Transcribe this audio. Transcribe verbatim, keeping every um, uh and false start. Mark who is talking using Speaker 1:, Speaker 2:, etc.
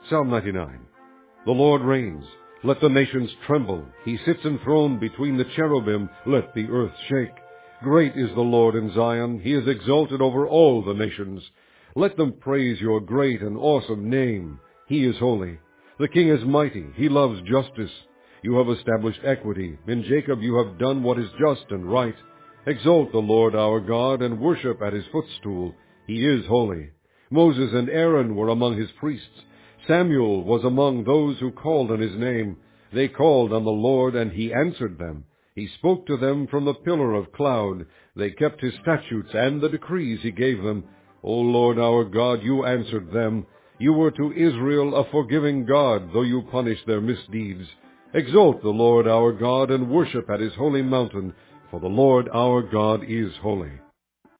Speaker 1: Psalm ninety-nine. The Lord reigns. Let the nations tremble. He sits enthroned between the cherubim. Let the earth shake. Great is the Lord in Zion. He is exalted over all the nations. Let them praise your great and awesome name. He is holy. The King is mighty. He loves justice. You have established equity. In Jacob you have done what is just and right. Exalt the Lord our God and worship at his footstool. He is holy. Moses and Aaron were among his priests. Samuel was among those who called on his name. They called on the Lord, and he answered them. He spoke to them from the pillar of cloud. They kept his statutes and the decrees he gave them. O Lord our God, you answered them. You were to Israel a forgiving God, though you punished their misdeeds. Exalt the Lord our God and worship at his holy mountain, for the Lord our God is holy.